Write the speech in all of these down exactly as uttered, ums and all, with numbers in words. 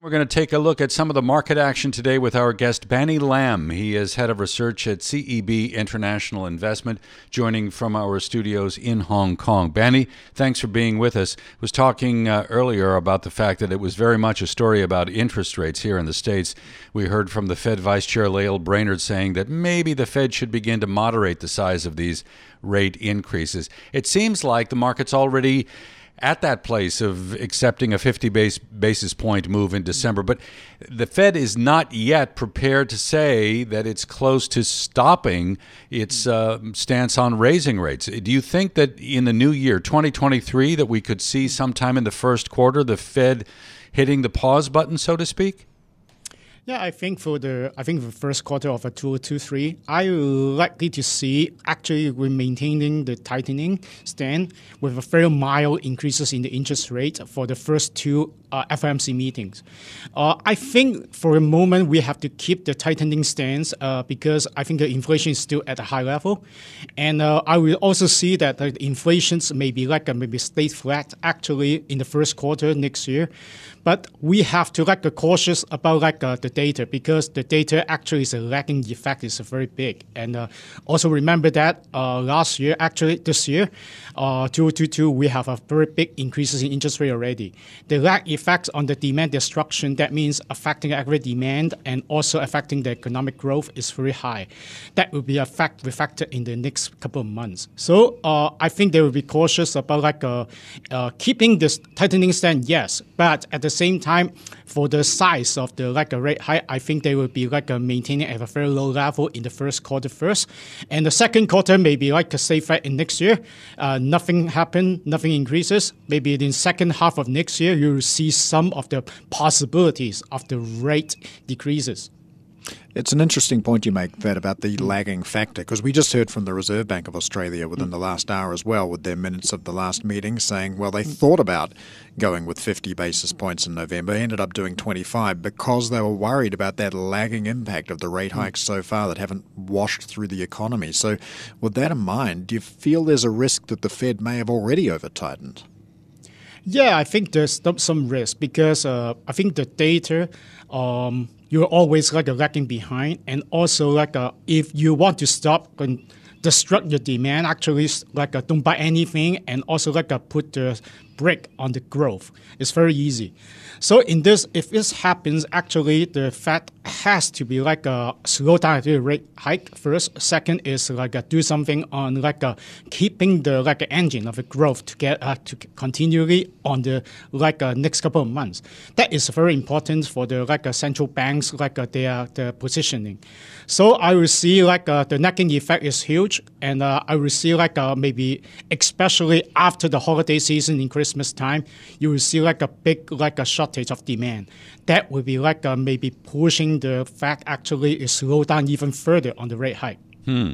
We're going to take a look at some of the market action today with our guest, Banny Lam. He is head of research at C E B International Investment, joining from our studios in Hong Kong. Banny, thanks for being with us. I was talking uh, earlier about the fact that it was very much a story about interest rates here in the States. We heard from the Fed Vice Chair Lael Brainard saying that maybe the Fed should begin to moderate the size of these rate increases. It seems like the market's already at that place of accepting a fifty base, basis point move in December. But the Fed is not yet prepared to say that it's close to stopping its uh, stance on raising rates. Do you think that in the new year, twenty twenty-three, that we could see sometime in the first quarter the Fed hitting the pause button, so to speak? Yeah, I think for the I think the first quarter of a two two three, I likely to see actually we're maintaining the tightening stand with a very mild increases in the interest rate for the first two uh, F O M C meetings. Uh, I think for a moment we have to keep the tightening stance uh, because I think the inflation is still at a high level, and uh, I will also see that the inflations may be like a, maybe stay flat actually in the first quarter next year. But we have to like be cautious about like uh, the data because the data actually is a lagging effect is very big. And uh, also remember that uh, last year, actually this year, uh, two two two, we have a very big increases in interest rate already. The lag effects on the demand destruction, that means affecting aggregate demand and also affecting the economic growth is very high. That will be a fact reflected in the next couple of months. So uh, I think they will be cautious about like uh, uh, keeping this tightening stand, yes, but at the same time, for the size of the like a rate hike, I think they will be like a maintaining at a very low level in the first quarter first, and the second quarter may be like a safe rate in next year. Uh, nothing happen, nothing increases. Maybe in the second half of next year, you will see some of the possibilities of the rate decreases. It's an interesting point you make, that about the lagging factor, because we just heard from the Reserve Bank of Australia within the last hour as well with their minutes of the last meeting saying, well, they thought about going with fifty basis points in November, ended up doing twenty-five because they were worried about that lagging impact of the rate hikes so far that haven't washed through the economy. So with that in mind, do you feel there's a risk that the Fed may have already over-tightened? Yeah, I think there's some risk because uh, I think the data, um, you're always like a lagging behind, and also like a, if you want to stop and destruct your demand, actually like a, don't buy anything, and also like a, put the brake on the growth. It's very easy. So in this, if this happens, actually the Fed has to be like a slow down the rate hike first. Second is like a, do something on like a, keeping the like a engine of the growth to get uh, to continually on the like a next couple of months. That is very important for the like a central banks like a, their their positioning. So I will see like a, the lagging effect is huge, and uh, I will see like a, maybe especially after the holiday season in Christmas time, you will see like a big like a shortage of demand. That will be like a, maybe pushing the Fed actually is slow down even further on the rate hike. Hmm.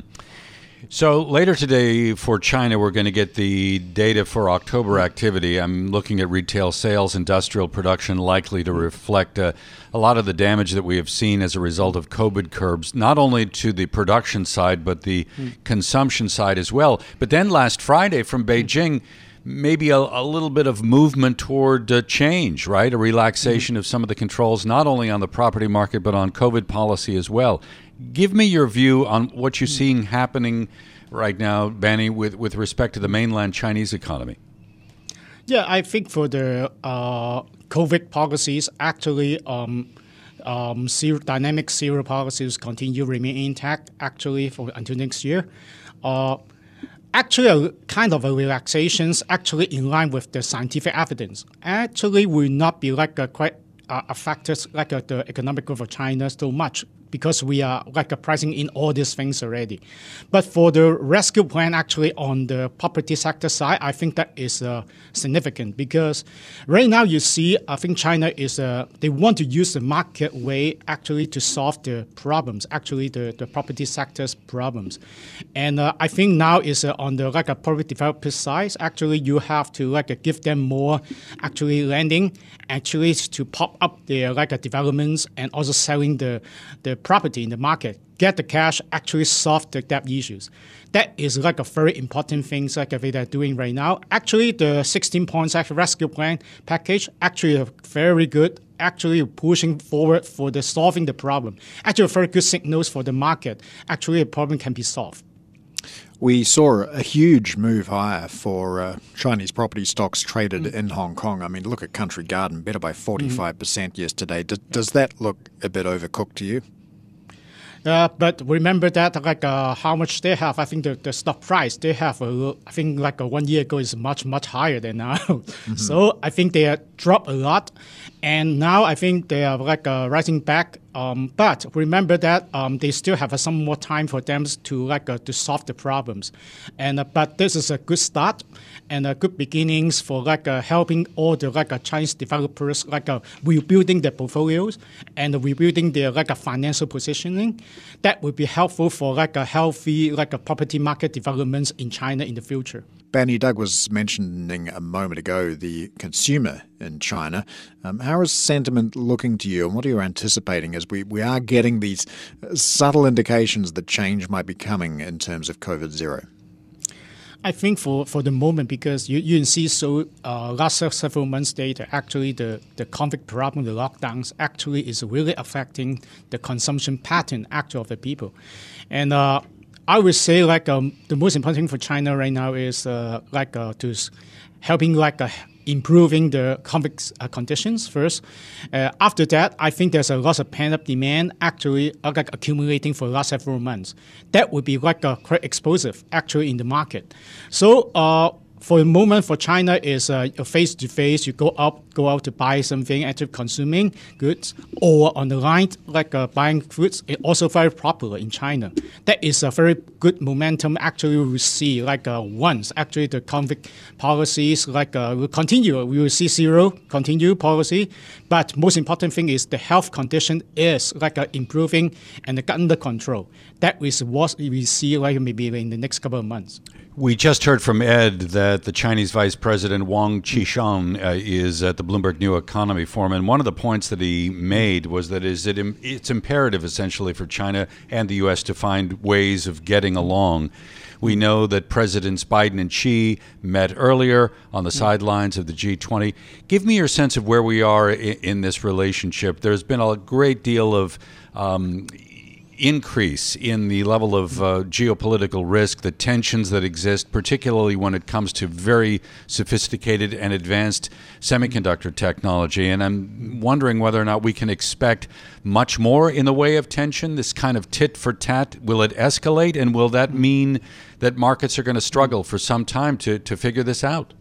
So later today for China, we're going to get the data for October activity. I'm looking at retail sales, industrial production likely to reflect uh, a lot of the damage that we have seen as a result of COVID curbs, not only to the production side, but the mm. consumption side as well. But then last Friday from Beijing, maybe a, a little bit of movement toward uh, change, right? A relaxation mm. of some of the controls, not only on the property market, but on COVID policy as well. Give me your view on what you're seeing happening right now, Banny, with, with respect to the mainland Chinese economy. Yeah, I think for the uh, COVID policies, actually, um, um, zero, dynamic zero policies continue to remain intact, actually, for until next year. Uh, actually, a kind of a relaxations, actually in line with the scientific evidence, actually will not be like a quite uh, affected like uh, the economic growth of China so much, because we are like a pricing in all these things already. But for the rescue plan actually on the property sector side, I think that is uh, significant because right now you see, I think China is, uh, they want to use the market way actually to solve the problems, actually the, the property sector's problems. And uh, I think now is uh, on the like a property developer side, actually you have to like uh, give them more actually lending, actually to pop up their like uh, developments and also selling the, the property in the market, get the cash, actually solve the debt issues. That is like a very important thing like they are doing right now. Actually, the sixteen points rescue plan package actually are very good, actually pushing forward for the solving the problem. Actually, very good signals for the market. Actually, a problem can be solved. We saw a huge move higher for uh, Chinese property stocks traded mm. in Hong Kong. I mean, look at Country Garden, better by forty-five percent mm. yesterday. D- does that look a bit overcooked to you? Uh, but remember that like uh, how much they have. I think the, the stock price they have, uh, I think like uh, one year ago is much, much higher than now. Mm-hmm. So I think they are dropped a lot. And now I think they are like uh, rising back. Um, but remember that um, they still have uh, some more time for them to like uh, to solve the problems. And uh, but this is a good start and a good beginnings for like uh, helping all the like uh, Chinese developers like uh, rebuilding their portfolios and rebuilding their like uh, financial positioning. That would be helpful for like a healthy like a property market developments in China in the future. Banny, Doug was mentioning a moment ago the consumer in China. Um, how is sentiment looking to you, and what are you anticipating as we, we are getting these subtle indications that change might be coming in terms of COVID zero? I think for, for the moment, because you, you can see so uh, last several months data, actually the, the COVID problem, the lockdowns actually is really affecting the consumption pattern actually of the people. And uh, I would say like um, the most important thing for China right now is uh, like uh, to helping like uh, improving the COVID uh, conditions first. Uh, after that, I think there's a lot of pent-up demand actually uh, like accumulating for the last several months. That would be like uh, quite explosive actually in the market. So uh, for the moment for China is uh, face-to-face, you go out, go out to buy something, actually consuming goods, or on the line, like uh, buying foods, it's also very popular in China. That is a very good momentum actually we will see like uh, once actually the COVID policies like uh, will continue. We will see zero continue policy, but most important thing is the health condition is like uh, improving and under control. That is what we see like maybe in the next couple of months. We just heard from Ed that the Chinese Vice President Wang Qishan uh, is at the Bloomberg New Economy Forum, and one of the points that he made was that is it im- it's imperative essentially for China and the U S to find ways of getting along. We know that Presidents Biden and Xi met earlier on the sidelines of the G twenty. Give me your sense of where we are in, in this relationship. There's been a great deal of um, increase in the level of uh, geopolitical risk, the tensions that exist, particularly when it comes to very sophisticated and advanced semiconductor technology. And I'm wondering whether or not we can expect much more in the way of tension, this kind of tit for tat. Will it escalate? And will that mean that markets are going to struggle for some time to, to figure this out?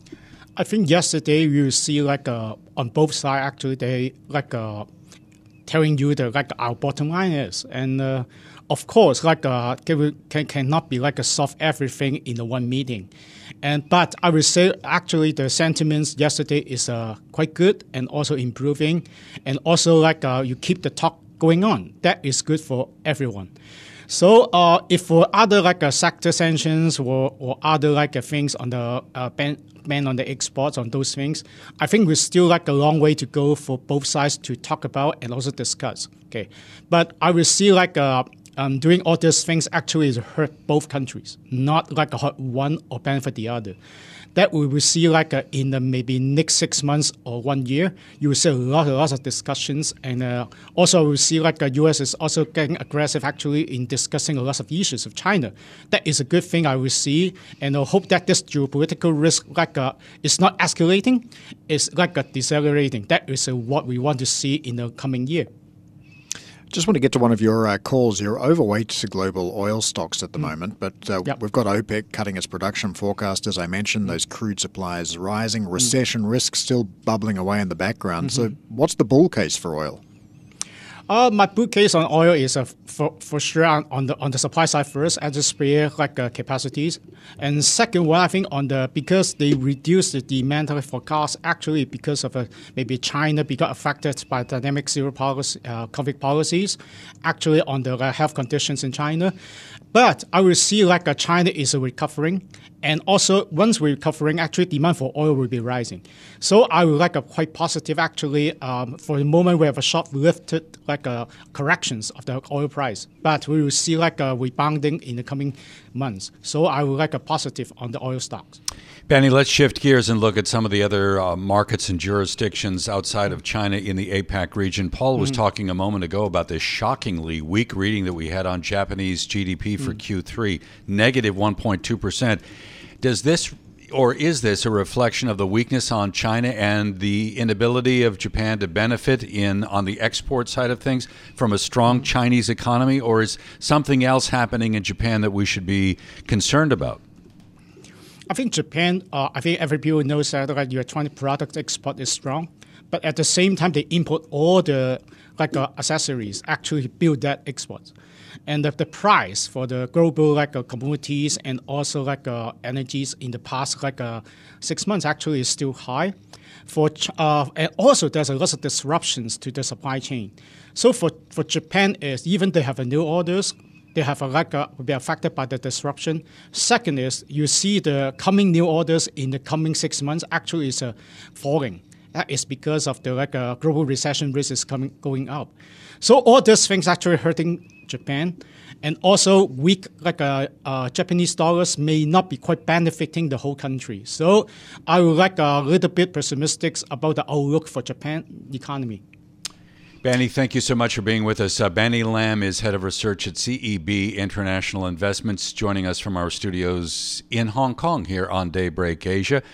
I think yesterday we see like uh, on both sides actually they like uh, telling you that like our bottom line is, and uh, of course like uh, can cannot be like a solve everything in the one meeting, and but I would say actually the sentiments yesterday is uh, quite good and also improving, and also like uh, you keep the talk going on. That is good for everyone. So uh, if for other like uh, sector sanctions or, or other like uh, things on the uh, ban, ban on the exports on those things, I think we're still like a long way to go for both sides to talk about and also discuss. Okay, but I will see like uh, um, doing all these things actually is hurt both countries, not like a hurt one or benefit the other. That we will see like uh, in the maybe next six months or one year, you will see a lot, a lot of discussions. And uh, also we will see like the U S is also getting aggressive actually in discussing a lot of issues of China. That is a good thing I will see. And I hope that this geopolitical risk like uh, is not escalating, it's like a decelerating. That is uh, what we want to see in the coming year. Just want to get to one of your uh, calls. You're overweight to global oil stocks at the mm. moment, but uh, yep. we've got OPEC cutting its production forecast, as I mentioned, mm. those crude supplies rising, recession mm. risk still bubbling away in the background. Mm-hmm. So what's the bull case for oil? Uh, my bull case on oil is uh, for for sure on, on the on the supply side first, as a spare like uh, capacities, and second one I think on the because they reduce the demand forecast actually because of uh, maybe China become affected by dynamic zero policy uh, COVID policies, actually on the uh, health conditions in China. But I will see like uh, China is recovering. And also, once we're recovering, actually demand for oil will be rising. So I would like a quite positive, actually, um, for the moment we have a sharp lifted like a corrections of the oil price. But we will see like a rebounding in the coming months. So I would like a positive on the oil stocks. Benny, let's shift gears and look at some of the other uh, markets and jurisdictions outside of China in the APAC region. Paul was mm-hmm. talking a moment ago about this shockingly weak reading that we had on Japanese G D P for mm-hmm. Q three, negative one point two percent. Does this, or is this a reflection of the weakness on China and the inability of Japan to benefit in on the export side of things from a strong Chinese economy, or is something else happening in Japan that we should be concerned about? I think Japan, uh, I think every people knows that like, your electronic product export is strong, but at the same time they import all the like uh, accessories actually build that export. And the, the price for the global like uh, commodities and also like uh, energies in the past like uh, six months actually is still high. For uh, and also there's a lot of disruptions to the supply chain. So for, for Japan is even they have a new orders, they have a like a, will be affected by the disruption. Second is you see the coming new orders in the coming six months actually is uh, falling. That is because of the like uh, global recession risk is coming going up. So all these things actually hurting Japan, and also weak like uh, uh, Japanese dollars may not be quite benefiting the whole country. So I would like a little bit pessimistic about the outlook for Japan economy. Banny, thank you so much for being with us. Uh, Banny Lam is head of research at C E B International Investments, joining us from our studios in Hong Kong here on Daybreak Asia.